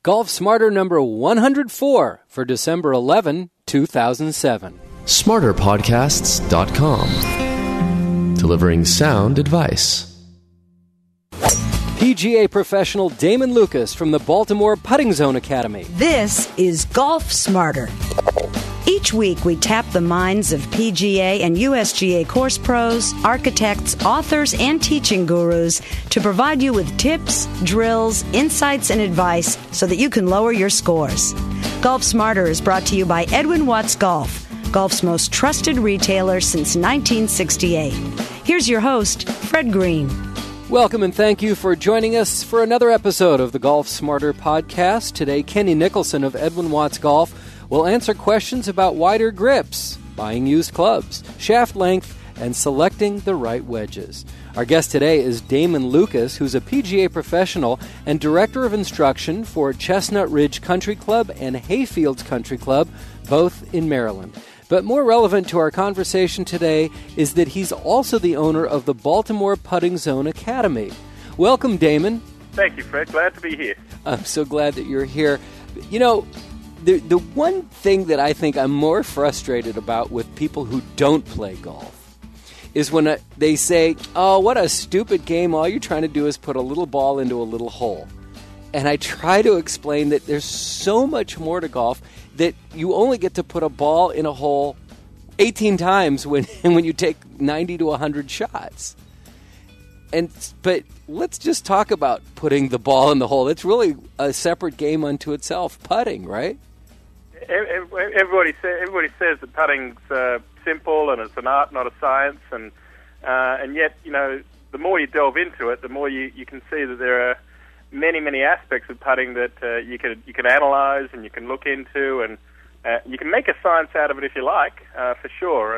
Golf Smarter number 104 for December 11, 2007. SmarterPodcasts.com. Delivering sound advice. PGA professional Damon Lucas from the Baltimore Putting Zone Academy. This is Golf Smarter. Each week, we tap the minds of PGA and USGA course pros, architects, authors, and teaching gurus to provide you with tips, drills, insights, and advice so that you can lower your scores. Golf Smarter is brought to you by Edwin Watts Golf, golf's most trusted retailer since 1968. Here's your host, Fred Green. Welcome and thank you for joining us for another episode of the Golf Smarter podcast. Today, Kenny Nicholson of Edwin Watts Golf will answer questions about wider grips, buying used clubs, shaft length, and selecting the right wedges. Our guest today is Damon Lucas, who's a PGA professional and director of instruction for Chestnut Ridge Country Club and Hayfields Country Club, both in Maryland. But more relevant to our conversation today is that he's also the owner of the Baltimore Putting Zone Academy. Welcome, Damon. Thank you, Fred. Glad to be here. I'm so glad that you're here. You know, the one thing that I think I'm more frustrated about with people who don't play golf is when they say, oh, what a stupid game. All you're trying to do is put a little ball into a little hole. And I try to explain that there's so much more to golf that you only get to put a ball in a hole 18 times when you take 90 to 100 shots. But let's just talk about putting the ball in the hole. It's really a separate game unto itself, putting, right? Everybody says that putting's simple and it's an art, not a science, and yet, you know, the more you delve into it, the more you can see that there are many aspects of putting that you can analyze and you can look into, and you can make a science out of it if you like, for sure.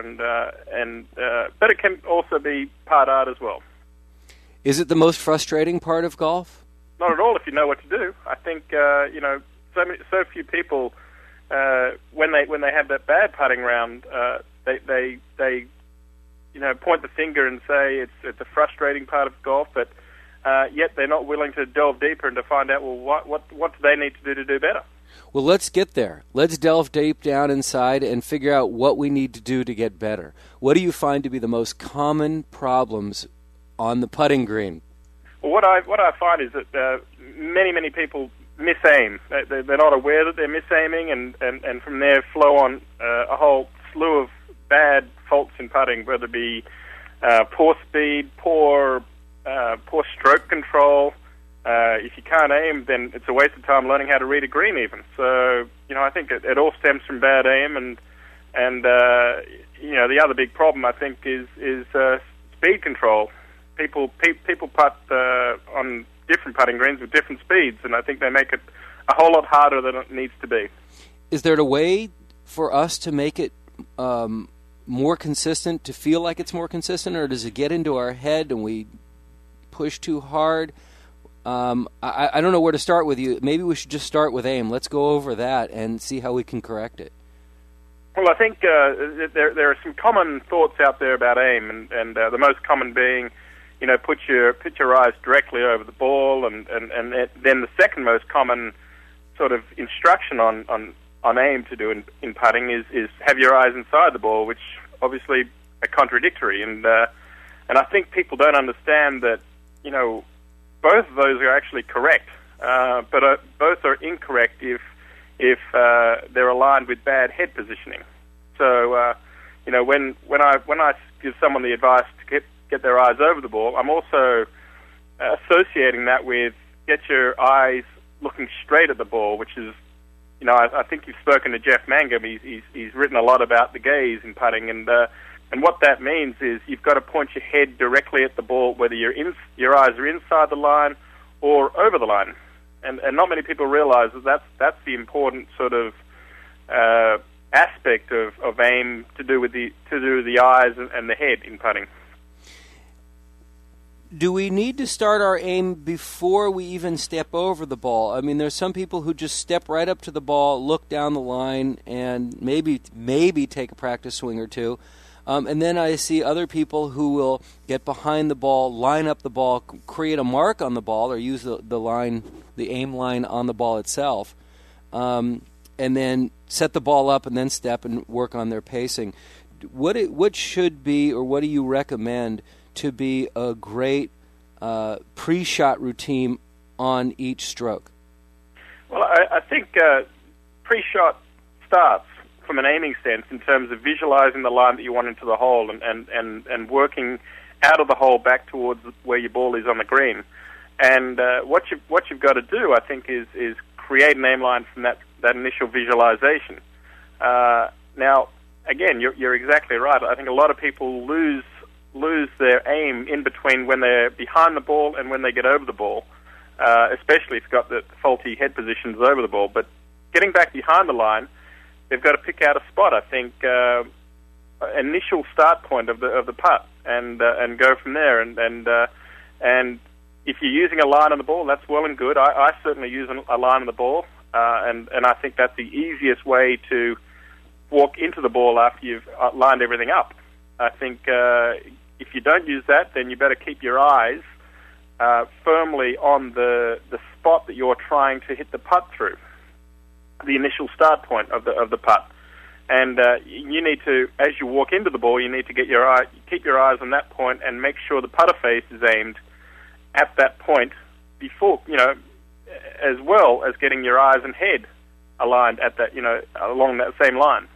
But it can also be part art as well. Is it the most frustrating part of golf? Not at all if you know what to do. I think you know, so few people when they have that bad putting round, they you know, point the finger and say it's a frustrating part of golf, but yet they're not willing to delve deeper and to find out, well, what do they need to do better? Well, let's get there. Let's delve deep down inside and figure out what we need to do to get better. What do you find to be the most common problems on the putting green? Well, what I find is that many people misaim. They're not aware that they're misaiming, and from there flow on a whole slew of bad faults in putting, whether it be poor speed, poor stroke control. If you can't aim, then it's a waste of time learning how to read a green even. So, you know, I think it all stems from bad aim, and you know, the other big problem I think is speed control. People putt on different putting greens with different speeds, and I think they make it a whole lot harder than it needs to be. Is there a way for us to make it more consistent, to feel like it's more consistent, or does it get into our head and we push too hard? I don't know where to start with you. Maybe we should just start with aim. Let's go over that and see how we can correct it. Well, I think there are some common thoughts out there about aim, and the most common being, you know, put your eyes directly over the ball, and then the second most common sort of instruction on aim to do in putting is have your eyes inside the ball, which obviously are contradictory, and I think people don't understand that, you know, both of those are actually correct, but both are incorrect if they're aligned with bad head positioning. So, you know, when I give someone the advice to get their eyes over the ball, I'm also associating that with get your eyes looking straight at the ball, which is, you know, I think you've spoken to Jeff Mangum. He's written a lot about the gaze in putting, and what that means is you've got to point your head directly at the ball, whether your eyes are inside the line or over the line. And not many people realize that that's the important sort of aspect of aim to do with the eyes and the head in putting. Do we need to start our aim before we even step over the ball? I mean, there's some people who just step right up to the ball, look down the line, and maybe take a practice swing or two. And then I see other people who will get behind the ball, line up the ball, create a mark on the ball, or use the aim line on the ball itself, and then set the ball up and then step and work on their pacing. What should be, or what do you recommend to be a great pre-shot routine on each stroke? Well, I think pre-shot starts from an aiming sense in terms of visualizing the line that you want into the hole and working out of the hole back towards where your ball is on the green. And what you've got to do, I think, is create an aim line from that initial visualization. Now, again, you're exactly right. I think a lot of people lose their aim in between when they're behind the ball and when they get over the ball, especially if you've got the faulty head positions over the ball. But getting back behind the line, they've got to pick out a spot. I think initial start point of the putt, and go from there. And if you're using a line on the ball, that's well and good. I certainly use a line on the ball, and I think that's the easiest way to walk into the ball after you've lined everything up. I think if you don't use that, then you better keep your eyes firmly on the spot that you're trying to hit the putt through, the initial start point of the putt. And you need to, as you walk into the ball, you need to keep your eyes on that point and make sure the putter face is aimed at that point before, as well as getting your eyes and head aligned at that, along that same line.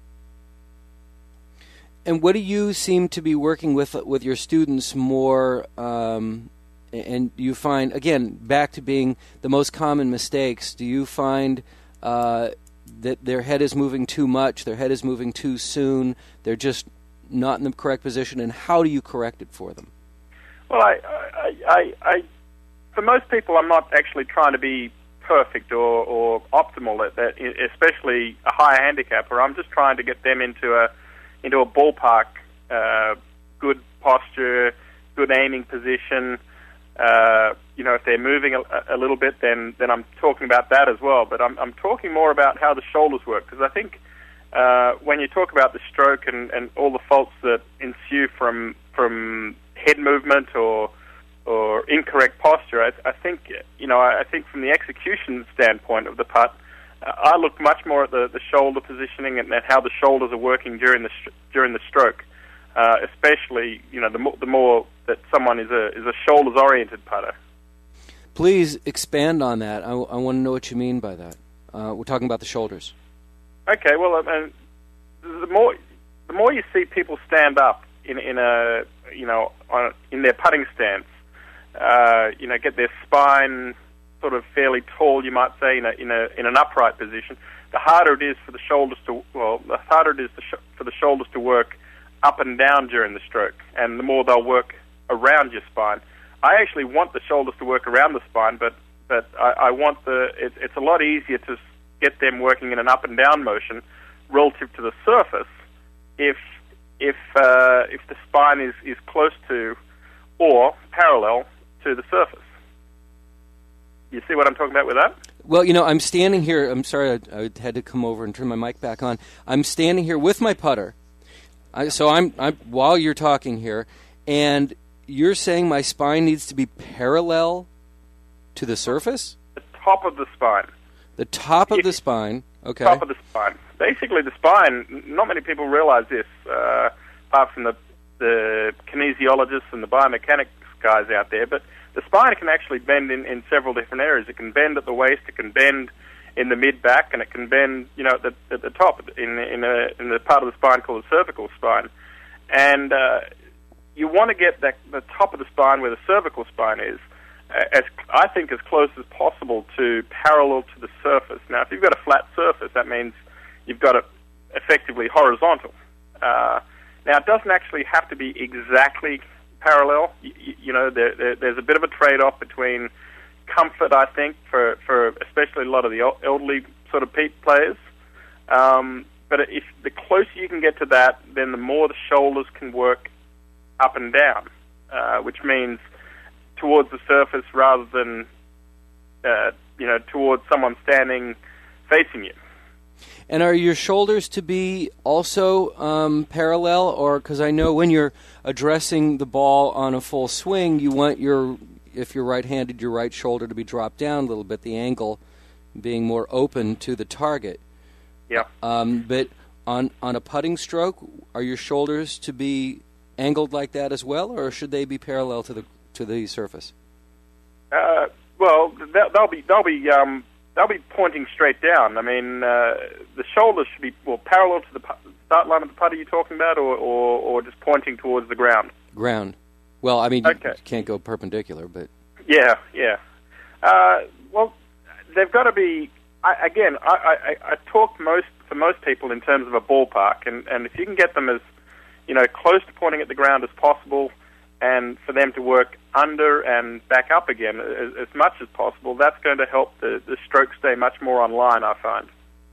And what do you seem to be working with your students more, and you find, again, back to being the most common mistakes, do you find that their head is moving too much, their head is moving too soon, they're just not in the correct position, and how do you correct it for them? Well, I for most people, I'm not actually trying to be perfect or optimal at that, especially a higher handicapper. I'm just trying to get them into a ballpark, good posture, good aiming position. If they're moving a little bit, then I'm talking about that as well. But I'm talking more about how the shoulders work, because I think when you talk about the stroke and all the faults that ensue from head movement or incorrect posture, I think from the execution standpoint of the putt, I look much more at the shoulder positioning and at how the shoulders are working during the stroke, especially the more that someone is a shoulders oriented putter. Please expand on that. I want to know what you mean by that. We're talking about the shoulders. Okay. Well, the more you see people stand up in their putting stance, get their spine sort of fairly tall, you might say, in an upright position, the harder it is for the shoulders to work up and down during the stroke, and the more they'll work around your spine. I actually want the shoulders to work around the spine, but I want it's a lot easier to get them working in an up and down motion relative to the surface if the spine is close to or parallel to the surface. You see what I'm talking about with that? Well, I'm standing here. I'm sorry, I had to come over and turn my mic back on. I'm standing here with my putter. So I'm while you're talking here, and you're saying my spine needs to be parallel to the surface? The top of the spine. The top of the spine. Okay. Top of the spine. Basically, the spine. Not many people realize this, apart from the kinesiologists and the biomechanics guys out there, but the spine can actually bend in several different areas. It can bend at the waist, it can bend in the mid-back, and it can bend, at the top, in the part of the spine called the cervical spine. And you want to get the top of the spine where the cervical spine is, as close as possible to parallel to the surface. Now, if you've got a flat surface, that means you've got it effectively horizontal. Now, it doesn't actually have to be exactly parallel. There's a bit of a trade-off between comfort, I think, for especially a lot of the elderly sort of players. But if the closer you can get to that, then the more the shoulders can work up and down, which means towards the surface rather than towards someone standing facing you. And are your shoulders to be also parallel, or because I know when you're addressing the ball on a full swing, you want if you're right-handed, your right shoulder to be dropped down a little bit, the angle being more open to the target. Yeah. But on a putting stroke, are your shoulders to be angled like that as well, or should they be parallel to the surface? Well, they'll be pointing straight down. I mean, the shoulders should be parallel to the start line of the putter you're talking about, or just pointing towards the ground. Ground. Well, I mean, okay. You can't go perpendicular, but yeah. Well, they've got to be. I talk for most people in terms of a ballpark, and if you can get them as close to pointing at the ground as possible, and for them to work under and back up again as much as possible, that's going to help the stroke stay much more online, I find.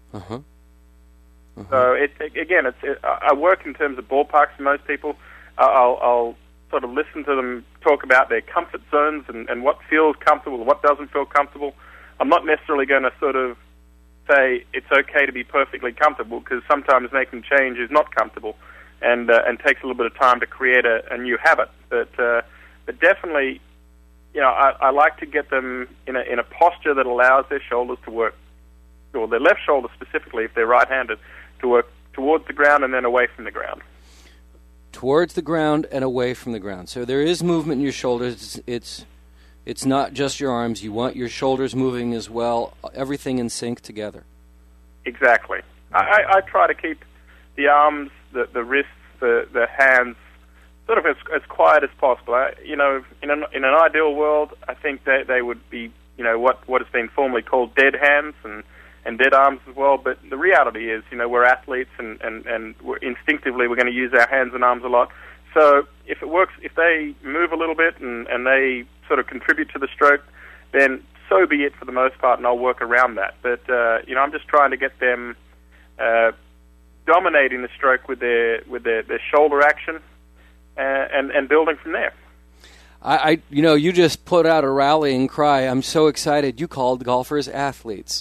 So I work in terms of ballparks for most people. I'll sort of listen to them talk about their comfort zones and what feels comfortable and what doesn't feel comfortable. I'm not necessarily going to sort of say it's okay to be perfectly comfortable, because sometimes making change is not comfortable and takes a little bit of time to create a new habit. But definitely, I like to get them in a posture that allows their shoulders to work, or their left shoulder specifically, if they're right-handed, to work towards the ground and then away from the ground. Towards the ground and away from the ground. So there is movement in your shoulders. It's not just your arms. You want your shoulders moving as well, everything in sync together. Exactly. I try to keep the arms, the wrists, the hands sort of as quiet as possible. In an ideal world, I think they would be, what has been formerly called dead hands and dead arms as well. But the reality is, we're athletes and instinctively we're going to use our hands and arms a lot. So if it works, if they move a little bit and they sort of contribute to the stroke, then so be it for the most part, and I'll work around that. But I'm just trying to get them dominating the stroke with their shoulder action and building from there. You just put out a rallying cry. I'm so excited. You called golfers athletes.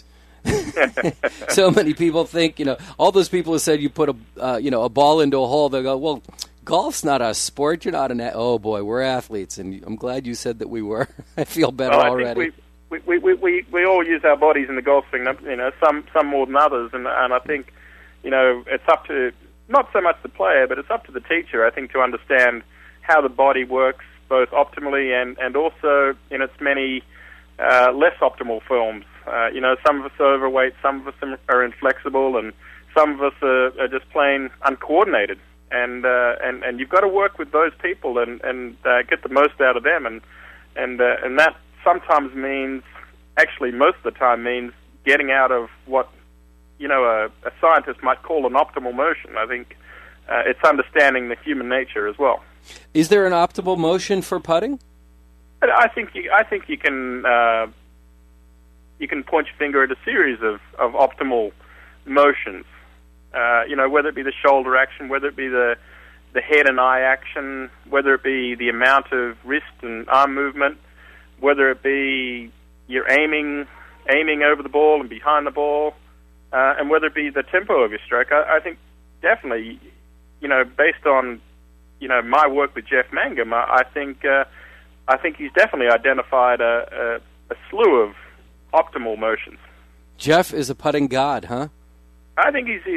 So many people think, all those people who said you put a ball into a hole, they go, well, golf's not a sport. You're not oh boy, we're athletes, and I'm glad you said that we were. I feel better already. We all use our bodies in the golf swing. Some more than others, and I think it's up to not so much the player, but it's up to the teacher, I think, to understand how the body works both optimally and also in its many less optimal forms. Some of us are overweight, some of us are inflexible, and some of us are just plain uncoordinated. And you've got to work with those people and get the most out of them, and that sometimes means, actually most of the time means, getting out of what a scientist might call an optimal motion. I think it's understanding the human nature as well. Is there an optimal motion for putting? I think you can point your finger at a series of optimal motions. Whether it be the shoulder action, whether it be the head and eye action, whether it be the amount of wrist and arm movement, whether it be you're aiming over the ball and behind the ball, and whether it be the tempo of your stroke. I think definitely, based on my work with Jeff Mangum, I think he's definitely identified a slew of optimal motions. Jeff is a putting god, huh? I think he's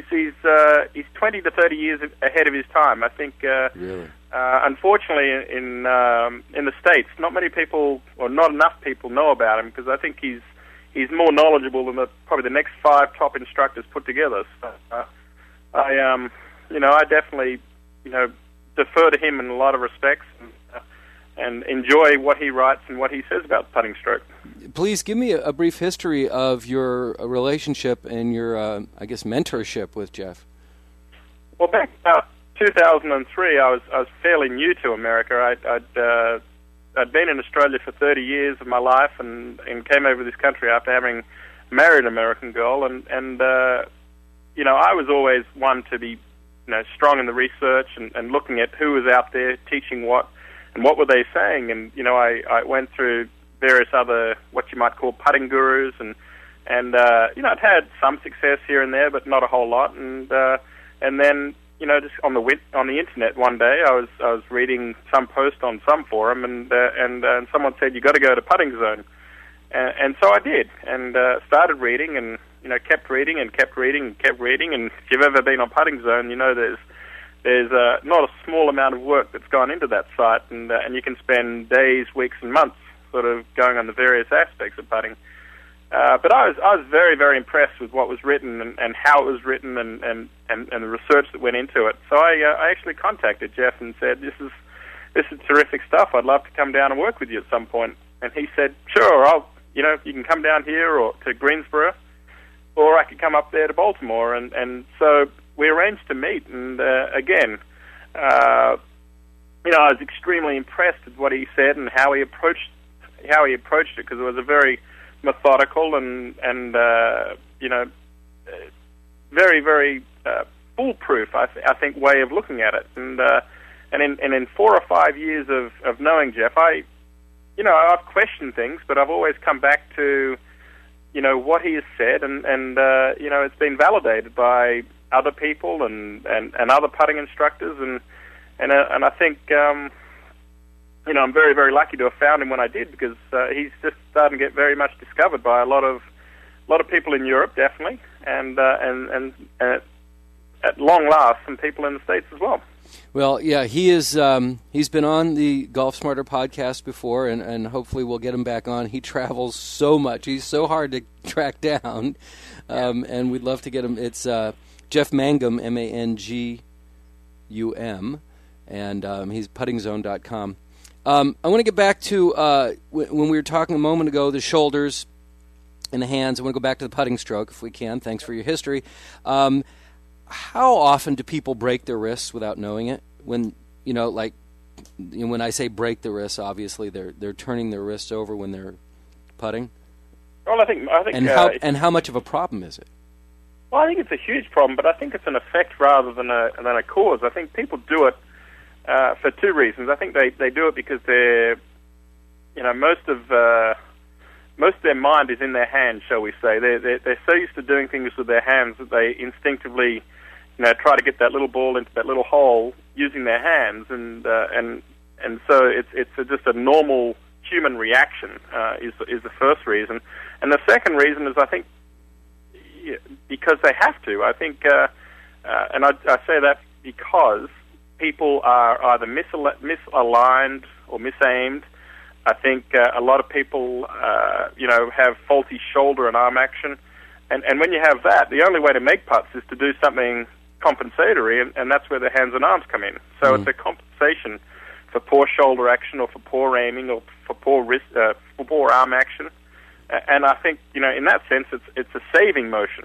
20 to 30 years ahead of his time. I think, really? Unfortunately, in the States, not many people, or not enough people, know about him, because I think he's more knowledgeable than probably the next 5 top instructors put together. So, I definitely, defer to him in a lot of respects, and enjoy what he writes and what he says about the putting stroke. Please give me a brief history of your relationship and your, mentorship with Jeff. Well, back about 2003, I was fairly new to America. I'd been in Australia for 30 years of my life, and came over this country after having married an American girl, and I was always one to be strong in the research and looking at who was out there teaching what. And what were they saying? And, I went through various other, what you might call putting gurus, and And I'd had some success here and there, but not a whole lot. And then, just on the internet one day, I was reading some post on some forum, and someone said, "You got to go to Putting Zone," and so I did, and started reading, and kept reading and kept reading and kept reading. And if you've ever been on Putting Zone, there's not a small amount of work that's gone into that site, and you can spend days, weeks, and months sort of going on the various aspects of putting. But I was very, very impressed with what was written and how it was written and the research that went into it. So I actually contacted Jeff and said, this is terrific stuff. I'd love to come down and work with you at some point. And he said, sure, you can come down here or to Greensboro, or I could come up there to Baltimore. And so we arranged to meet. And again, I was extremely impressed with what he said and how he approached it, because it was a very methodical and very, very foolproof, I think, way of looking at it. And in 4 or 5 years of knowing Jeff, I've questioned things, but I've always come back to what he has said, and it's been validated by other people and other putting instructors, and I think. I'm very, very lucky to have found him when I did, because he's just starting to get very much discovered by a lot of people in Europe, definitely, and at long last, some people in the States as well. Well, yeah, he is. He's been on the Golf Smarter podcast before, and hopefully we'll get him back on. He travels so much; he's so hard to track down, and we'd love to get him. It's Jeff Mangum, Mangum, and he's puttingzone.com. I want to get back to when we were talking a moment ago, the shoulders and the hands. I want to go back to the putting stroke, if we can. Thanks for your history. How often do people break their wrists without knowing it? When when I say break the wrists, obviously they're turning their wrists over when they're putting. Well, I think, and how much of a problem is it? Well, I think it's a huge problem, but I think it's an effect rather than a cause. I think people do it for two reasons. I think they do it because they're, most of their mind is in their hands, shall we say. They're so used to doing things with their hands that they instinctively, try to get that little ball into that little hole using their hands, and so it's just a normal human reaction is the first reason, and the second reason is, I think, because they have to. I think, and I say that because people are either misaligned or misaimed. I think a lot of people, have faulty shoulder and arm action, and when you have that, the only way to make putts is to do something compensatory, and that's where the hands and arms come in. So it's a compensation for poor shoulder action, or for poor aiming, or for poor wrist, for poor arm action. And I think, in that sense, it's a saving motion.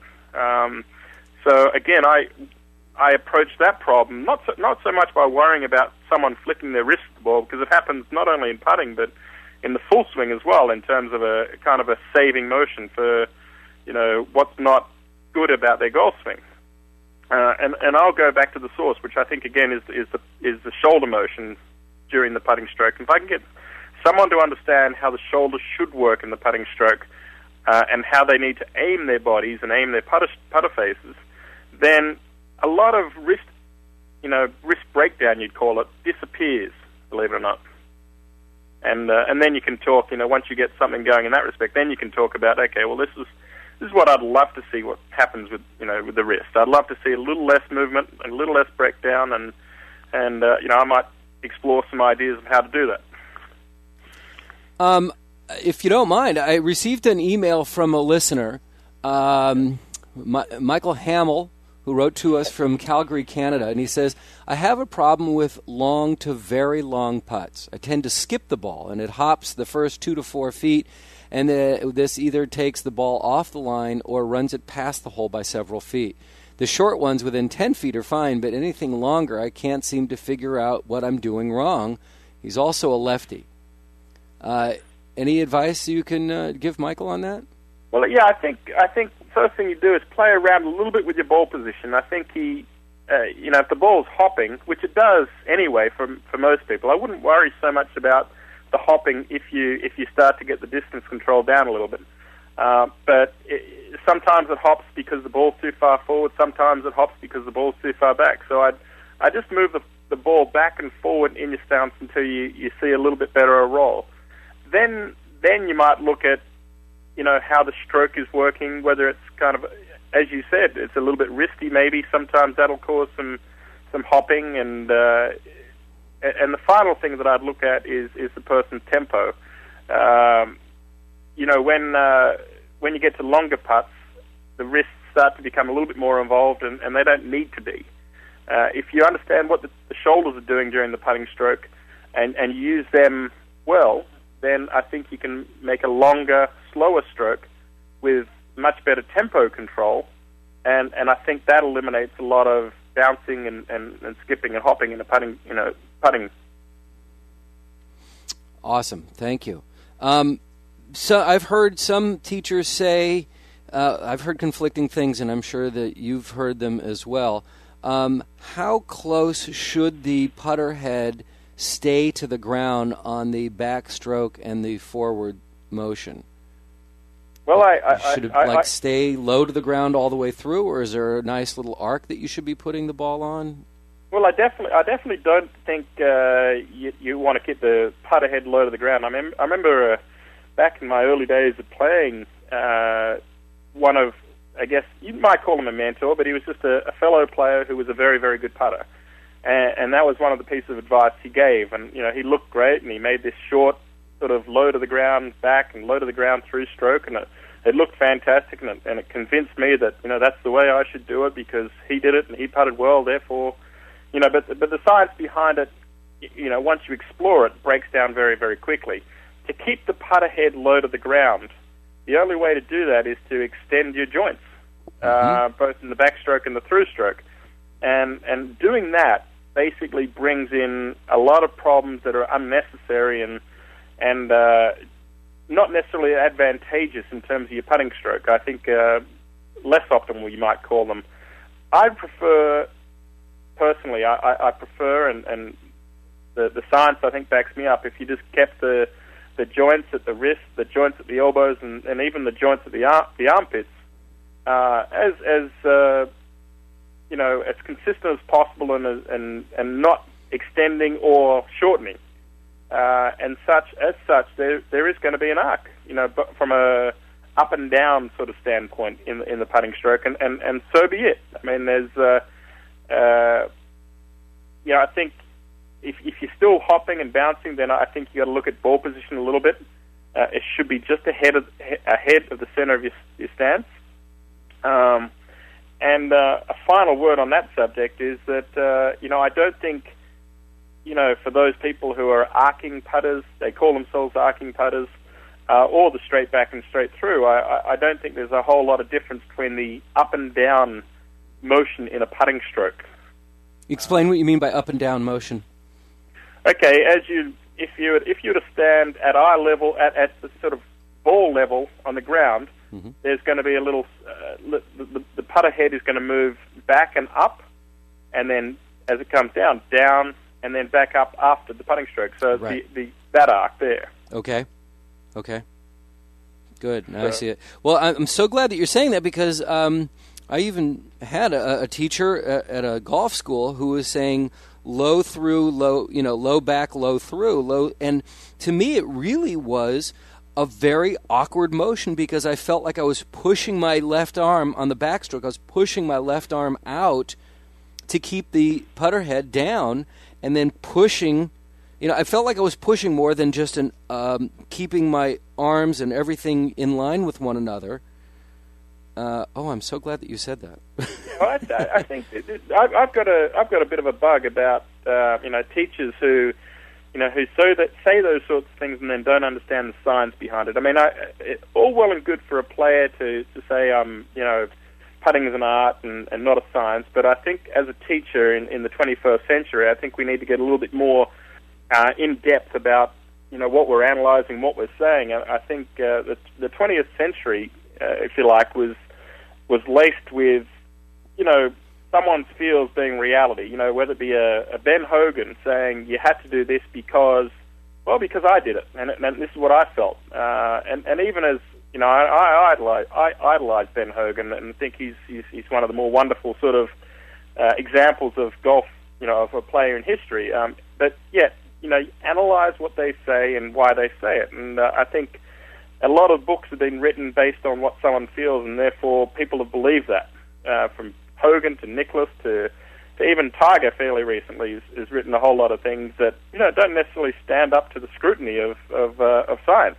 So again, I approach that problem not so much by worrying about someone flicking their wrist at the ball, because it happens not only in putting but in the full swing as well, in terms of a kind of a saving motion for what's not good about their golf swing. And I'll go back to the source, which I think again is the shoulder motion during the putting stroke. And if I can get someone to understand how the shoulder should work in the putting stroke, and how they need to aim their bodies and aim their putter faces, then a lot of wrist breakdown, you'd call it, disappears, believe it or not. And then you can talk, once you get something going in that respect, then you can talk about, okay, well, this is what I'd love to see, what happens with the wrist. I'd love to see a little less movement, a little less breakdown, and I might explore some ideas of how to do that. If you don't mind, I received an email from a listener, Michael Hamill, who wrote to us from Calgary, Canada, and he says, I have a problem with long to very long putts. I tend to skip the ball, and it hops the first 2 to 4 feet, and this either takes the ball off the line or runs it past the hole by several feet. The short ones within 10 feet are fine, but anything longer, I can't seem to figure out what I'm doing wrong. He's also a lefty. Any advice you can give Michael on that? Well, yeah, I think first thing you do is play around a little bit with your ball position. I think if the ball's hopping, which it does anyway for most people, I wouldn't worry so much about the hopping if you start to get the distance control down a little bit. But sometimes it hops because the ball's too far forward. Sometimes it hops because the ball's too far back. So I just move the ball back and forward in your stance until you see a little bit better a roll. Then you might look at, how the stroke is working, whether it's kind of, as you said, it's a little bit wristy maybe. Sometimes that'll cause some hopping. And the final thing that I'd look at is the person's tempo. When you get to longer putts, the wrists start to become a little bit more involved, and they don't need to be. If you understand what the shoulders are doing during the putting stroke and use them well, then I think you can make a longer, slower stroke with much better tempo control, and I think that eliminates a lot of bouncing and skipping and hopping in the putting. Awesome, thank you. So I've heard some teachers say, I've heard conflicting things, and I'm sure that you've heard them as well. How close should the putter head stay to the ground on the backstroke and the forward motion? Well, should it stay low to the ground all the way through, or is there a nice little arc that you should be putting the ball on? Well, I definitely don't think you want to keep the putter head low to the ground. I remember back in my early days of playing, one of, I guess you might call him a mentor, but he was just a fellow player who was a very, very good putter. And that was one of the pieces of advice he gave. And, he looked great, and he made this short sort of low to the ground back and low to the ground through stroke, and it looked fantastic, and it convinced me that, that's the way I should do it because he did it and he putted well, therefore, but the science behind it, once you explore it, breaks down very, very quickly. To keep the putter head low to the ground, the only way to do that is to extend your joints, both in the backstroke and the through stroke. And doing that basically brings in a lot of problems that are unnecessary and not necessarily advantageous in terms of your putting stroke. I think less optimal, you might call them. I prefer, personally, I prefer, and the science, I think, backs me up, if you just kept the joints at the wrist, the joints at the elbows, and even the joints at the armpits as consistent as possible and not extending or shortening. And as such, there is going to be an arc, but from a up and down sort of standpoint in the putting stroke, and so be it. I mean, there's, I think if you're still hopping and bouncing, then I think you got to look at ball position a little bit. It should be just ahead of the center of your stance. And a final word on that subject is that I don't think, for those people who are arcing putters, they call themselves arcing putters, or the straight back and straight through, I don't think there's a whole lot of difference between the up and down motion in a putting stroke. Explain what you mean by up and down motion. Okay, if you were to stand at eye level, at the sort of ball level on the ground, there's going to be a little, the putter head is going to move back and up, and then as it comes down, and then back up after the putting stroke. So right. That arc there. Okay. Good. Now I see it. Well, I'm so glad that you're saying that because I even had a teacher at a golf school who was saying low through, low back, low through, low. And to me, it really was a very awkward motion because I felt like I was pushing my left arm on the backstroke. I was pushing my left arm out to keep the putter head down and then pushing. I felt like I was pushing more than just keeping my arms and everything in line with one another. I'm so glad that you said that. I think I've got a bit of a bug about teachers who say those sorts of things and then don't understand the science behind it. I mean, it's all well and good for a player to say putting is an art and not a science, but I think as a teacher in the 21st century, I think we need to get a little bit more in depth about what we're analyzing, what we're saying. I think the 20th century, if you like, was laced with someone's feels being reality. Whether it be a Ben Hogan saying you had to do this because I did it, and this is what I felt. And even as I idolize Ben Hogan and think he's one of the more wonderful sort of examples of golf, of a player in history. But yet, analyze what they say and why they say it. And I think a lot of books have been written based on what someone feels, and therefore people have believed that. From Hogan to Nicklaus to even Tiger fairly recently has written a whole lot of things that don't necessarily stand up to the scrutiny of science.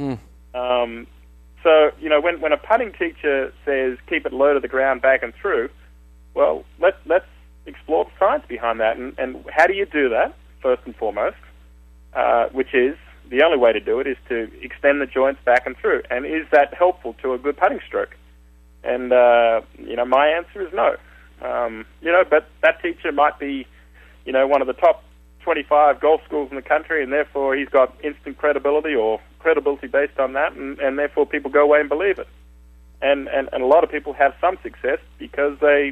So when a putting teacher says keep it low to the ground, back and through, well, let's explore the science behind that, and how do you do that first and foremost? Which is the only way to do it is to extend the joints back and through, and is that helpful to a good putting stroke? And my answer is no. But that teacher might be, one of the top 25 golf schools in the country, and therefore he's got instant credibility or credibility based on that, and therefore people go away and believe it. And a lot of people have some success because they,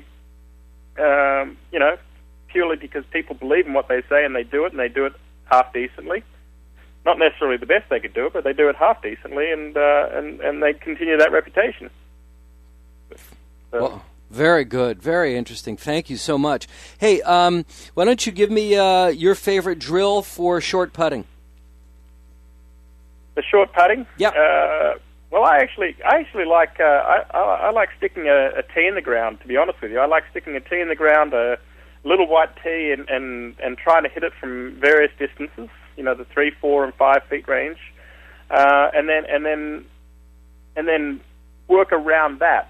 purely because people believe in what they say and they do it half decently. Not necessarily the best they could do it, but they do it half decently, and they continue that reputation. So. Well, very good, very interesting. Thank you so much. Hey, why don't you give me your favorite drill for short putting? The short putting? Yeah. Well, I actually like I like sticking a tee in the ground. To be honest with you, I like sticking a tee in the ground, a little white tee, and trying to hit it from various distances. The 3, 4, and 5 feet range, and then work around that.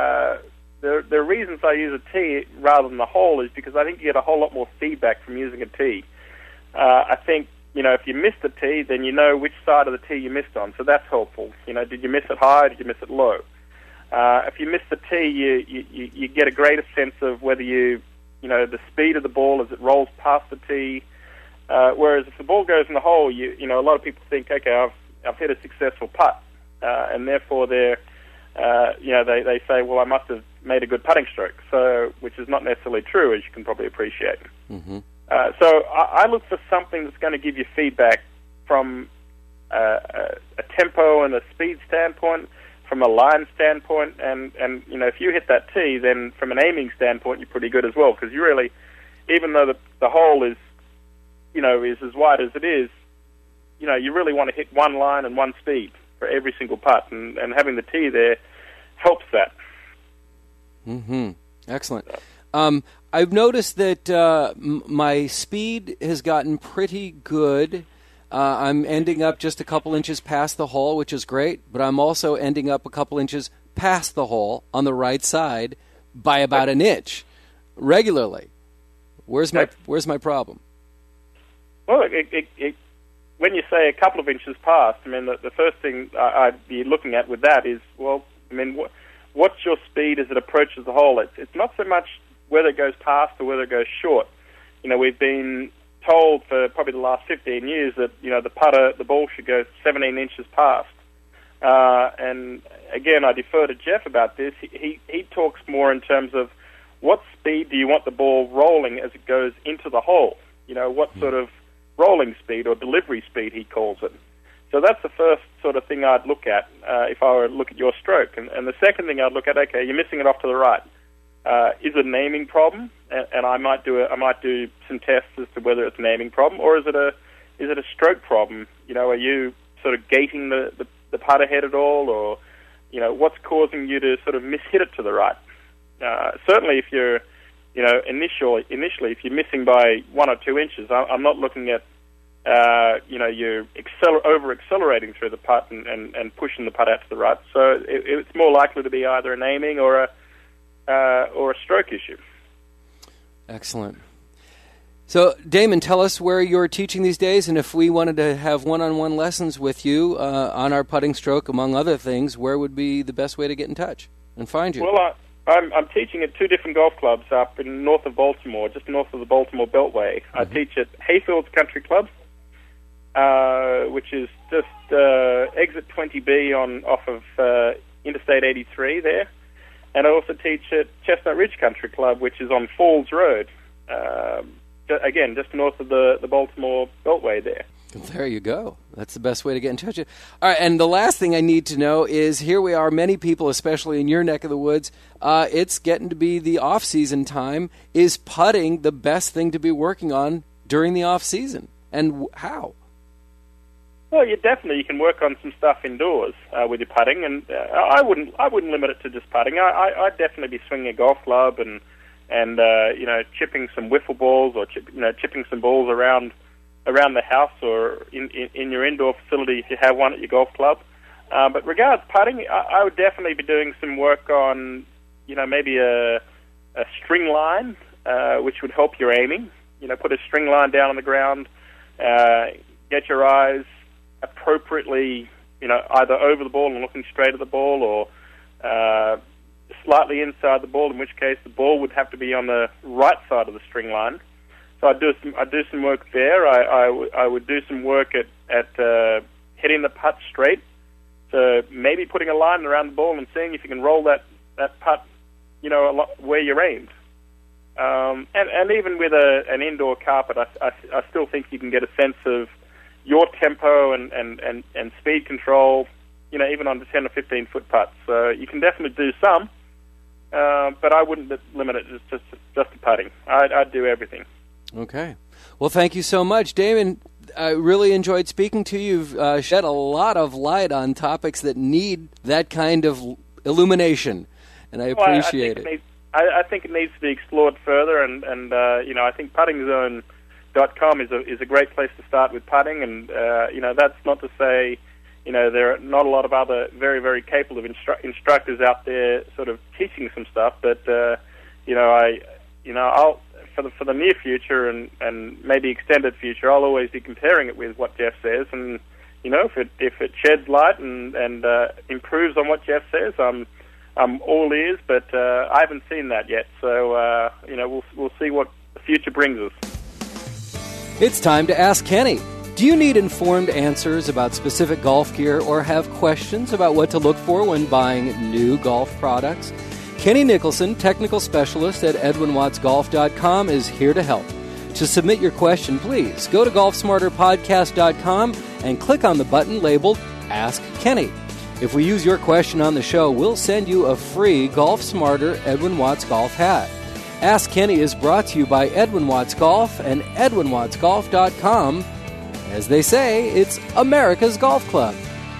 The reasons I use a tee rather than the hole is because I think you get a whole lot more feedback from using a tee. I think, if you missed the tee, then you know which side of the tee you missed on, so that's helpful. Did you miss it high, did you miss it low? If you miss the tee, you get a greater sense of whether the speed of the ball as it rolls past the tee. Whereas if the ball goes in the hole, a lot of people think, okay, I've hit a successful putt, and therefore they say, well, I must have made a good putting stroke. So, which is not necessarily true, as you can probably appreciate. Mm-hmm. So I look for something that's going to give you feedback from a tempo and a speed standpoint, from a line standpoint, and if you hit that tee, then from an aiming standpoint, you're pretty good as well, because you really, even though the hole is as wide as it is, you really want to hit one line and one speed for every single putt, and having the tee there helps that. Mm-hmm. Excellent. I've noticed that my speed has gotten pretty good. I'm ending up just a couple inches past the hole, which is great, but I'm also ending up a couple inches past the hole on the right side by about an inch regularly. Where's my problem? Well, when you say a couple of inches past, the first thing I'd be looking at with that is, what's your speed as it approaches the hole? It's not so much whether it goes past or whether it goes short. We've been told for probably the last 15 years that, the ball should go 17 inches past. And again, I defer to Jeff about this. He talks more in terms of what speed do you want the ball rolling as it goes into the hole? What sort of rolling speed or delivery speed, he calls it. So that's the first sort of thing I'd look at if I were to look at your stroke. And the second thing I'd look at, okay, you're missing it off to the right. Is it an aiming problem? And I might do some tests as to whether it's an aiming problem, or is it a stroke problem? Are you sort of gating the putter head at all, or what's causing you to sort of mishit it to the right? Certainly, if you're initially, if you're missing by 1 or 2 inches, I'm not looking at, you're over-accelerating through the putt and pushing the putt out to the right. So it's more likely to be either an aiming or a stroke issue. Excellent. So, Damon, tell us where you're teaching these days, and if we wanted to have one-on-one lessons with you on our putting stroke, among other things, where would be the best way to get in touch and find you? Well, I'm teaching at 2 different golf clubs up in north of Baltimore, just north of the Baltimore Beltway. Mm-hmm. I teach at Hayfields Country Club, which is just exit 20B off of Interstate 83 there. And I also teach at Chestnut Ridge Country Club, which is on Falls Road, again, just north of the Baltimore Beltway there. There you go. That's the best way to get in touch. All right, and the last thing I need to know is, here we are, many people, especially in your neck of the woods, it's getting to be the off-season time. Is putting the best thing to be working on during the off-season? And how? Well, you can work on some stuff indoors with your putting, and I wouldn't limit it to just putting. I'd definitely be swinging a golf club and chipping some wiffle balls, or chipping some balls around the house or in your indoor facility if you have one at your golf club. But regards putting, I would definitely be doing some work on, maybe a string line, which would help your aiming. Put a string line down on the ground, get your eyes appropriately, either over the ball and looking straight at the ball, or slightly inside the ball, in which case the ball would have to be on the right side of the string line. So I'd do some work there. I would do some work at hitting the putt straight. So maybe putting a line around the ball and seeing if you can roll that putt, where you're aimed. And even with an indoor carpet, I still think you can get a sense of your tempo and speed control, even on the 10 or 15 foot putts. So you can definitely do some, but I wouldn't limit it just to putting. I'd do everything. Okay. Well, thank you so much, Damon. I really enjoyed speaking to you. You've shed a lot of light on topics that need that kind of illumination, and I appreciate it. I think it needs to be explored further, and I think puttingzone.com is a great place to start with putting, and that's not to say there are not a lot of other very, very capable instructors out there sort of teaching some stuff, but I'll for the near future and maybe extended future, I'll always be comparing it with what Jeff says, and if it sheds light and improves on what Jeff says, I'm all ears, but I haven't seen that yet. So we'll see what the future brings us. It's time to ask Kenny. Do you need informed answers about specific golf gear, or have questions about what to look for when buying new golf products? Kenny Nicholson, technical specialist at EdwinWattsGolf.com, is here to help. To submit your question, please go to GolfSmarterPodcast.com and click on the button labeled Ask Kenny. If we use your question on the show, we'll send you a free Golf Smarter Edwin Watts Golf hat. Ask Kenny is brought to you by Edwin Watts Golf and EdwinWattsGolf.com. As they say, it's America's Golf Club.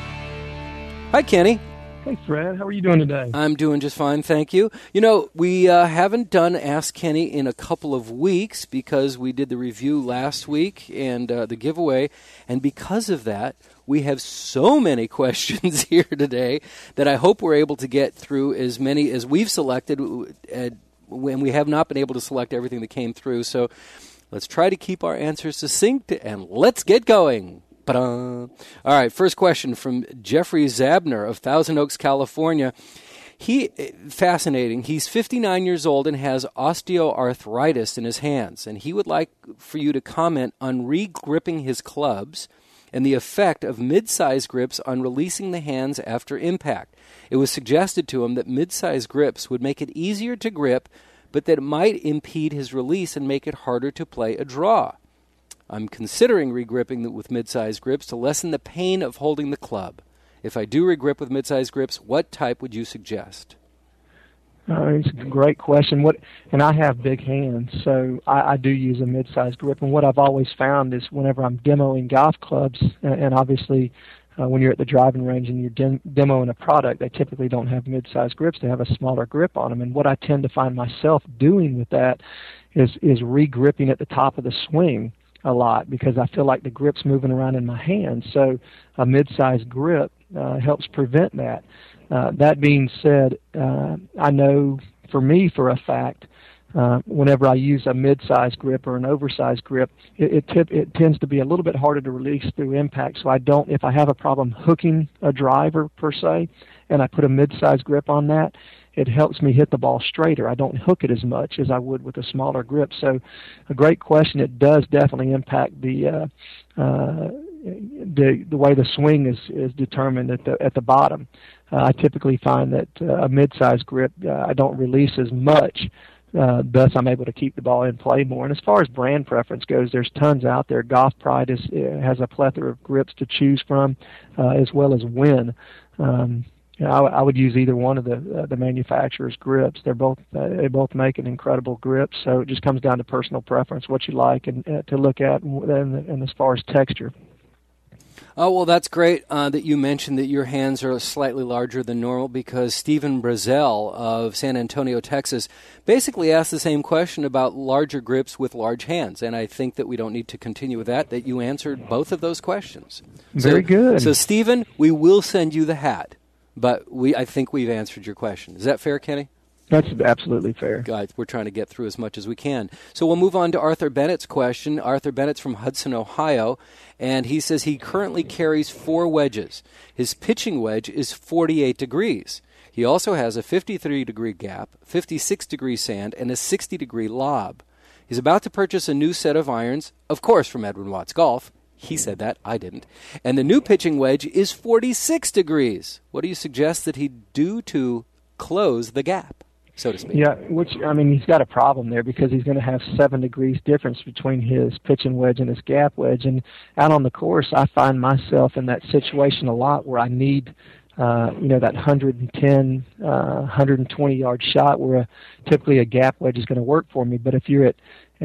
Hi, Kenny. Hey, Fred. How are you doing today? I'm doing just fine, thank you. We haven't done Ask Kenny in a couple of weeks because we did the review last week and the giveaway, and because of that, we have so many questions here today that I hope we're able to get through as many as we've selected, when we have not been able to select everything that came through. So let's try to keep our answers succinct, and let's get going. All right, first question from Jeffrey Zabner of Thousand Oaks, California. Fascinating. He's 59 years old and has osteoarthritis in his hands, and he would like for you to comment on re-gripping his clubs and the effect of mid-size grips on releasing the hands after impact. It was suggested to him that mid-size grips would make it easier to grip, but that it might impede his release and make it harder to play a draw. I'm considering re-gripping with mid-size grips to lessen the pain of holding the club. If I do re-grip with mid-size grips, what type would you suggest? It's a great question. And I have big hands, so I do use a mid-size grip. And what I've always found is whenever I'm demoing golf clubs, and obviously when you're at the driving range and you're demoing a product, they typically don't have mid-size grips. They have a smaller grip on them. And what I tend to find myself doing with that is re-gripping at the top of the swing a lot, because I feel like the grip's moving around in my hand. So a mid-size grip helps prevent that. That being said, I know for me for a fact, whenever I use a mid-size grip or an oversized grip, it tends to be a little bit harder to release through impact. So if I have a problem hooking a driver per se, and I put a mid-size grip on that, it helps me hit the ball straighter. I don't hook it as much as I would with a smaller grip. So a great question. It does definitely impact the way the swing is determined at the bottom. I typically find that a mid-size grip, I don't release as much thus I'm able to keep the ball in play more. And as far as brand preference goes, there's tons out there. Golf Pride has a plethora of grips to choose from, as well as Win. I would use either one of the manufacturer's grips. They both make an incredible grip. So it just comes down to personal preference, what you like and to look at, and as far as texture. Oh, well, that's great that you mentioned that your hands are slightly larger than normal, because Stephen Brazel of San Antonio, Texas, basically asked the same question about larger grips with large hands. And I think that we don't need to continue with that you answered both of those questions. Very good. So, Stephen, we will send you the hat, but I think we've answered your question. Is that fair, Kenny? That's absolutely fair. Guys, we're trying to get through as much as we can. So we'll move on to Arthur Bennett's question. Arthur Bennett's from Hudson, Ohio, and he says he currently carries 4 wedges. His pitching wedge is 48 degrees. He also has a 53-degree gap, 56-degree sand, and a 60-degree lob. He's about to purchase a new set of irons, of course from Edwin Watts Golf. He said that, I didn't. And the new pitching wedge is 46 degrees. What do you suggest that he do to close the gap, so to speak? Yeah, he's got a problem there, because he's going to have 7 degrees difference between his pitching wedge and his gap wedge. And out on the course, I find myself in that situation a lot where I need, that 110, 120-yard shot where typically a gap wedge is going to work for me. But if you're at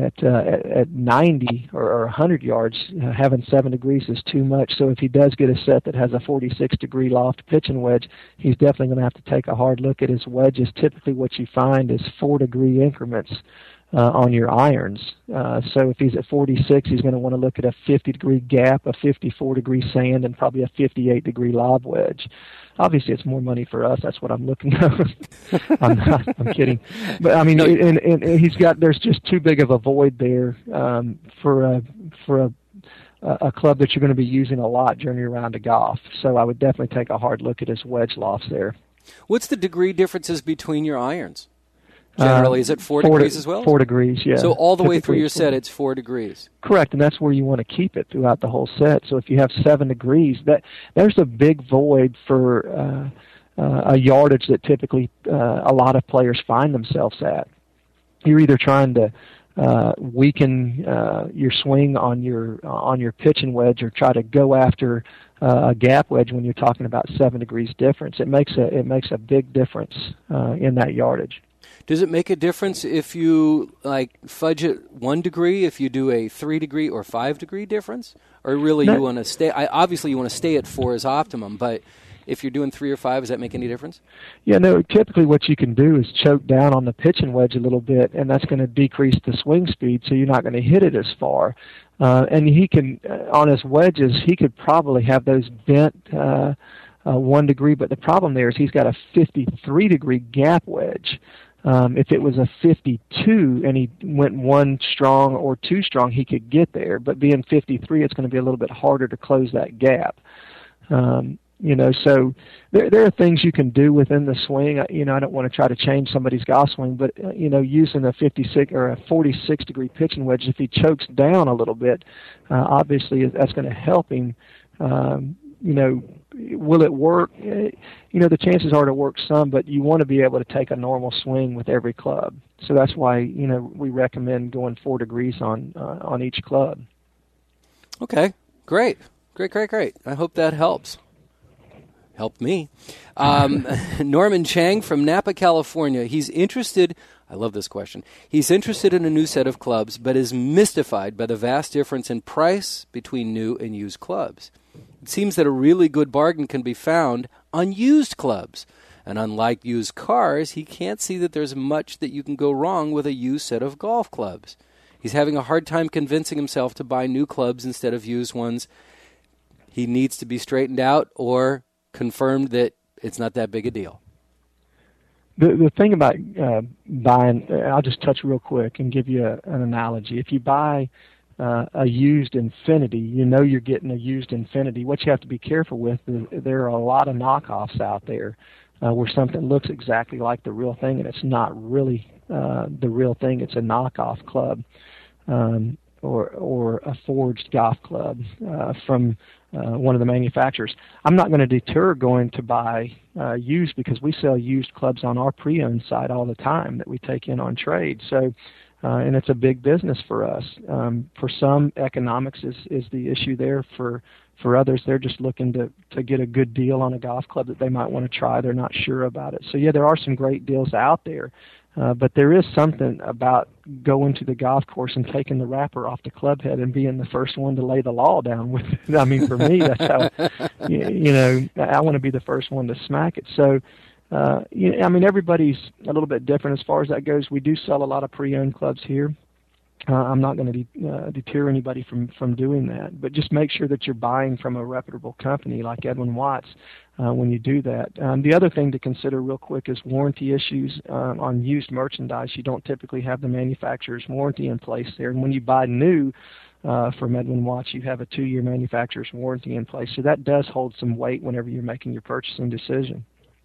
90 or 100 yards, having 7 degrees is too much. So if he does get a set that has a 46-degree loft pitching wedge, he's definitely going to have to take a hard look at his wedges. Typically what you find is 4-degree increments on your irons. So if he's at 46, he's going to want to look at a 50-degree gap, a 54-degree sand, and probably a 58-degree lob wedge. Obviously, it's more money for us. That's what I'm looking at. I'm kidding. But, and there's just too big of a void there for a club that you're going to be using a lot during your round of golf. So I would definitely take a hard look at his wedge lofts there. What's the degree differences between your irons? Generally, is it 4 degrees as well? 4 degrees, yeah. So all the way through your set, it's 4 degrees. Correct, and that's where you want to keep it throughout the whole set. So if you have 7 degrees, there's a big void for a yardage that typically a lot of players find themselves at. You're either trying to weaken your swing on your pitching wedge, or try to go after a gap wedge when you're talking about 7 degrees difference. It makes a big difference in that yardage. Does it make a difference if you fudge it 1 degree, if you do a 3-degree or 5-degree difference? Or really you want to stay, obviously you want to stay at 4 as optimum, but if you're doing 3 or 5, does that make any difference? Yeah, no, typically what you can do is choke down on the pitching wedge a little bit, and that's going to decrease the swing speed, so you're not going to hit it as far. And he can, on his wedges, he could probably have those bent 1 degree, but the problem there is he's got a 53-degree gap wedge. If it was a 52 and he went 1 strong or 2 strong, he could get there. But being 53, it's going to be a little bit harder to close that gap. So there are things you can do within the swing. I don't want to try to change somebody's golf swing, but using a 56 or a 46-degree pitching wedge, if he chokes down a little bit, obviously that's going to help him. Will it work? The chances are to work some, but you want to be able to take a normal swing with every club. So that's why, we recommend going 4 degrees on each club. Okay, great. I hope that helps. Helped me. Norman Chang from Napa, California. He's interested, I love this question, he's interested in a new set of clubs, but is mystified by the vast difference in price between new and used clubs. It seems that a really good bargain can be found on used clubs. And unlike used cars, he can't see that there's much that you can go wrong with a used set of golf clubs. He's having a hard time convincing himself to buy new clubs instead of used ones. He needs to be straightened out or confirmed that it's not that big a deal. The thing about buying, I'll just touch real quick and give you an analogy. If you buy a used Infinity, you're getting a used Infinity. What you have to be careful with is there are a lot of knockoffs out there where something looks exactly like the real thing, and it's not really the real thing. It's a knockoff club or a forged golf club from one of the manufacturers. I'm not going to deter going to buy used, because we sell used clubs on our pre-owned side all the time that we take in on trade. So, and it's a big business for us. For some, economics is the issue there. For others, they're just looking to get a good deal on a golf club that they might want to try. They're not sure about it. So yeah, there are some great deals out there. But there is something about going to the golf course and taking the wrapper off the club head and being the first one to lay the law down with it. I mean, for me, that's how, I want to be the first one to smack it. So, I mean, everybody's a little bit different as far as that goes. We do sell a lot of pre-owned clubs here. I'm not going to deter anybody from doing that, but just make sure that you're buying from a reputable company like Edwin Watts when you do that. The other thing to consider real quick is warranty issues on used merchandise. You don't typically have the manufacturer's warranty in place there, and when you buy new from Edwin Watts, you have a 2-year manufacturer's warranty in place, so that does hold some weight whenever you're making your purchasing decision.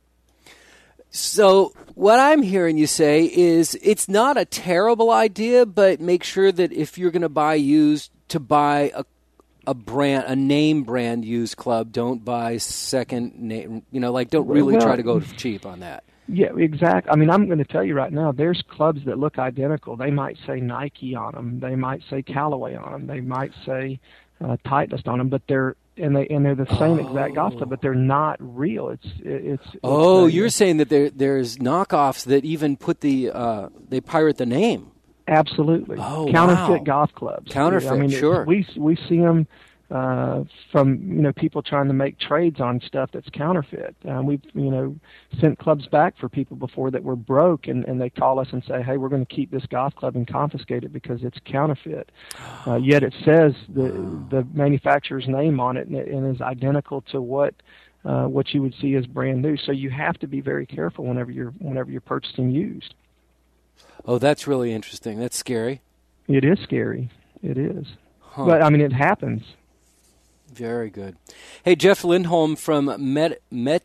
So what I'm hearing you say is it's not a terrible idea, but make sure that if you're going to buy used, to buy a name brand used club. Don't buy second name, don't really try to go cheap on that. Yeah, exactly. I mean, I'm going to tell you right now, there's clubs that look identical. They might say Nike on them. They might say Callaway on them. They might say Titleist on them, but they're the same exact golf club, but they're not real. You're saying that there's knockoffs that even put they pirate the name. Absolutely. Counterfeit golf clubs. Counterfeit, I mean, sure. We see them from people trying to make trades on stuff that's counterfeit. We've sent clubs back for people before that were broke, and they call us and say, hey, we're going to keep this golf club and confiscate it because it's counterfeit. Yet it says the manufacturer's name on it, and is identical to what you would see as brand new. So you have to be very careful whenever you're purchasing used. Oh, that's really interesting. That's scary. It is scary. It is. Huh. But I mean, it happens. Very good. Hey, Jeff Lindholm from Metairie,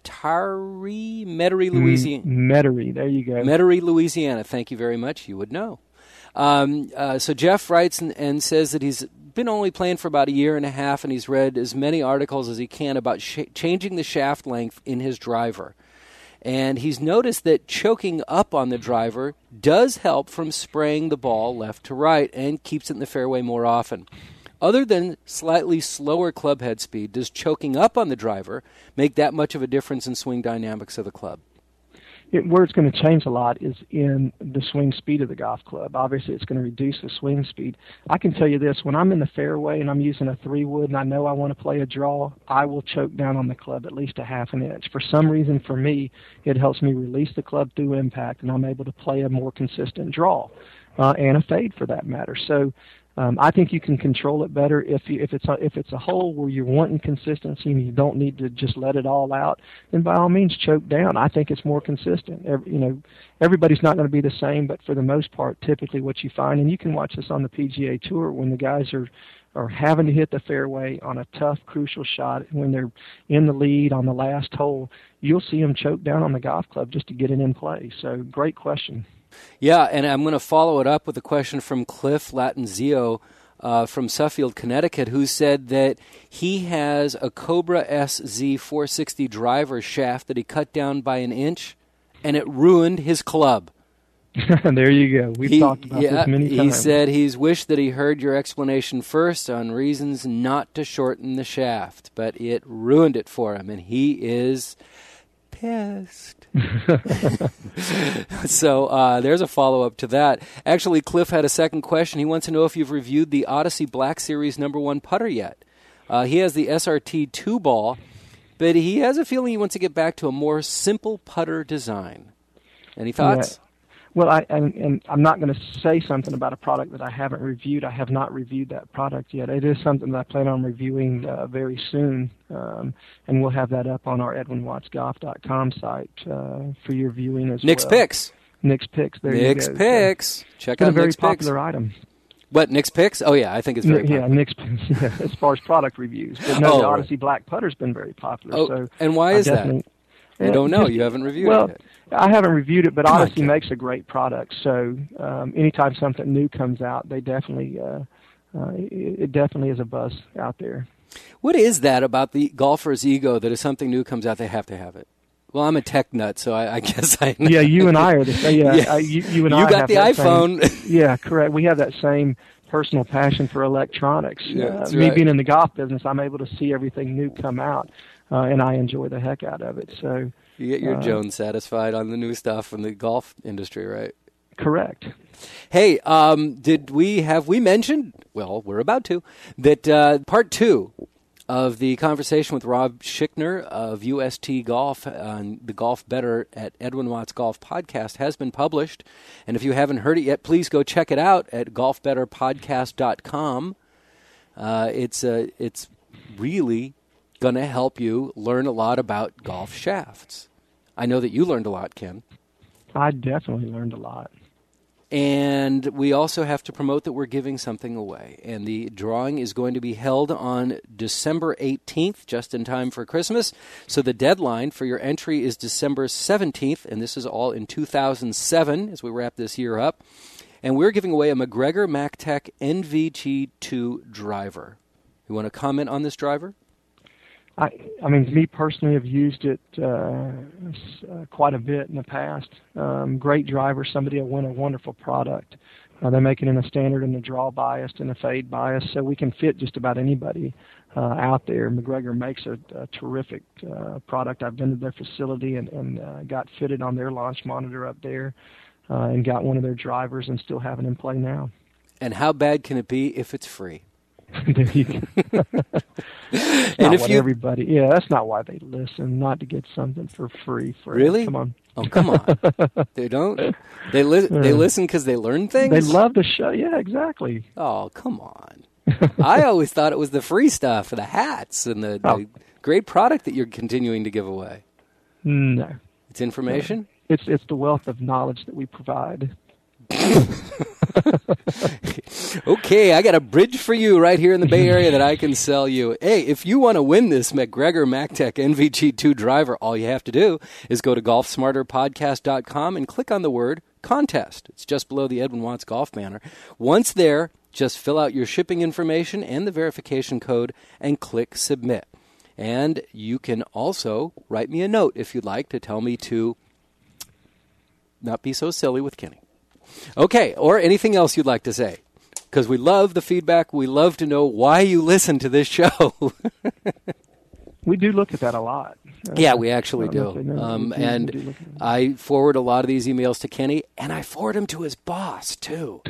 Louisiana. Metairie, there you go. Metairie, Louisiana. Thank you very much. You would know. So Jeff writes and says that he's been only playing for about a year and a half, and he's read as many articles as he can about changing the shaft length in his driver. And he's noticed that choking up on the driver does help from spraying the ball left to right and keeps it in the fairway more often. Other than slightly slower club head speed, does choking up on the driver make that much of a difference in swing dynamics of the club? Where it's going to change a lot is in the swing speed of the golf club. Obviously, it's going to reduce the swing speed. I can tell you this, when I'm in the fairway and I'm using a 3-wood and I know I want to play a draw, I will choke down on the club at least a half an inch. For some reason, for me, it helps me release the club through impact, and I'm able to play a more consistent draw, and a fade for that matter. So I think you can control it better if it's a hole where you're wanting consistency and you don't need to just let it all out. Then by all means, choke down. I think it's more consistent. Everybody's not going to be the same, but for the most part, typically what you find, and you can watch this on the PGA Tour when the guys are having to hit the fairway on a tough, crucial shot, when they're in the lead on the last hole, you'll see them choke down on the golf club just to get it in play. So, great question. Yeah, and I'm going to follow it up with a question from Cliff Latenzio from Suffield, Connecticut, who said that he has a Cobra SZ 460 driver shaft that he cut down by an inch, and it ruined his club. There you go. We've talked about this many times. He said he's wished that he heard your explanation first on reasons not to shorten the shaft, but it ruined it for him, and he is pissed. So there's a follow-up to that. Actually, Cliff had a second question. He wants to know if you've reviewed the Odyssey Black Series #1 putter yet. He has the SRT 2-ball, but he has a feeling he wants to get back to a more simple putter design. Any thoughts? Yeah. Well, I'm not going to say something about a product that I haven't reviewed. I have not reviewed that product yet. It is something that I plan on reviewing very soon, and we'll have that up on our EdwinWattsGolf.com site for your viewing as Nick's well. Picks. Nick's Picks. There Nick's you go. Picks. Check out Nick's Picks. It's a very popular item. What, Nick's Picks? Oh, yeah, I think it's very popular. Yeah, Nick's Picks, yeah, as far as product reviews. But no, the Odyssey Black Putter's been very popular. So and why is that? You don't know. You haven't reviewed it yet. I haven't reviewed it, but Odyssey makes a great product. So anytime something new comes out, they definitely it definitely is a buzz out there. What is that about the golfer's ego that if something new comes out, they have to have it? Well, I'm a tech nut, so I guess I know. Yeah, you and I are the same. Yeah, you and I got have the that iPhone. Yeah, correct. We have that same personal passion for electronics. Yeah, that's me right. being in the golf business, I'm able to see everything new come out, and I enjoy the heck out of it. So You get your Jones satisfied on the new stuff from the golf industry, right? correct. Hey, have we mentioned, well, we're about to, that part 2 of the conversation with Rob Schickner of UST Golf on the Golf Better at Edwin Watts Golf podcast has been published. And if you haven't heard it yet, please go check it out at golfbetterpodcast.com. It's really going to help you learn a lot about golf shafts. I know that you learned a lot, Ken. I definitely learned a lot. And we also have to promote that we're giving something away. And the drawing is going to be held on December 18th, just in time for Christmas. So the deadline for your entry is December 17th, and this is all in 2007 as we wrap this year up. And we're giving away a MacGregor MacTech NVG2 driver. You want to comment on this driver? I mean, me personally, have used it quite a bit in the past. Great driver, somebody will win a wonderful product. They make it in a standard and a draw bias and a fade bias, so we can fit just about anybody out there. MacGregor makes a terrific product. I've been to their facility and got fitted on their launch monitor up there and got one of their drivers and still have it in play now. And how bad can it be if it's free? There you go. And if everybody, that's not why they listen, not to get something for free. Really? Come on. Oh, come on. They don't? They listen because they learn things? They love the show. Yeah, exactly. Oh, come on. I always thought it was the free stuff, the hats, and the great product that you're continuing to give away. No. It's information? It's the wealth of knowledge that we provide. Okay, I got a bridge for you right here in the Bay Area that I can sell you. Hey, if you want to win this MacGregor MacTech NVG2 driver, all you have to do is go to golfsmarterpodcast.com and click on the word contest. It's just below the Edwin Watts Golf banner. Once there, just fill out your shipping information and the verification code and click submit. And you can also write me a note if you'd like to tell me to not be so silly with Kenny. Okay, or anything else you'd like to say. Because we love the feedback. We love to know why you listen to this show. We do look at that a lot. Yeah, we actually do. And I forward a lot of these emails to Kenny, and I forward them to his boss, too.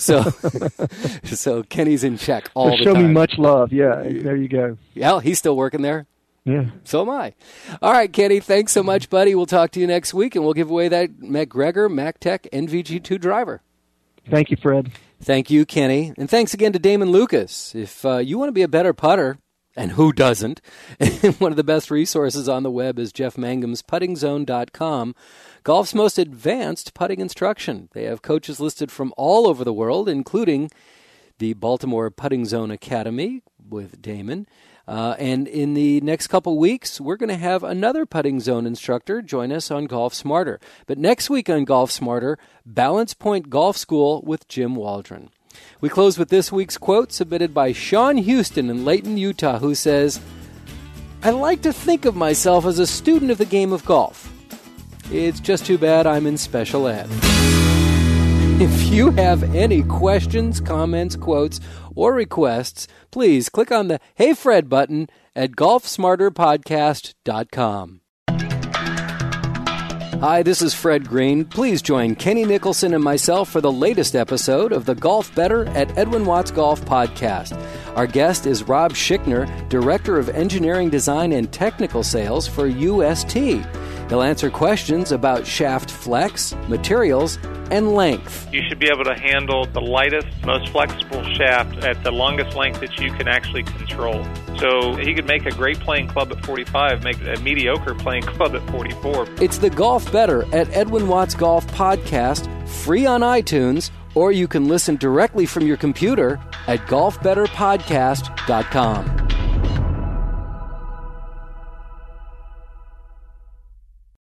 So Kenny's in check all the time. Show me much love. Yeah, there you go. Yeah, he's still working there. Yeah. So am I. All right, Kenny, thanks so much, buddy. We'll talk to you next week, and we'll give away that MacGregor MacTech NVG2 driver. Thank you, Fred. Thank you, Kenny. And thanks again to Damon Lucas. If you want to be a better putter, and who doesn't, one of the best resources on the web is Jeff Mangum's puttingzone.com, golf's most advanced putting instruction. They have coaches listed from all over the world, including the Baltimore Putting Zone Academy with Damon. And in the next couple weeks, we're going to have another Putting Zone instructor join us on Golf Smarter. But next week on Golf Smarter, Balance Point Golf School with Jim Waldron. We close with this week's quote submitted by Sean Houston in Layton, Utah, who says, "I like to think of myself as a student of the game of golf. It's just too bad I'm in special ed." If you have any questions, comments, quotes, or requests, please click on the Hey Fred button at golfsmarterpodcast.com. Hi, this is Fred Green. Please join Kenny Nicholson and myself for the latest episode of the Golf Better at Edwin Watts Golf podcast. Our guest is Rob Schickner, Director of Engineering Design and Technical Sales for UST. He'll answer questions about shaft flex, materials, and length. You should be able to handle the lightest, most flexible shaft at the longest length that you can actually control. So he could make a great playing club at 45, make a mediocre playing club at 44. It's the Golf Better at Edwin Watts Golf podcast, free on iTunes, or you can listen directly from your computer at golfbetterpodcast.com.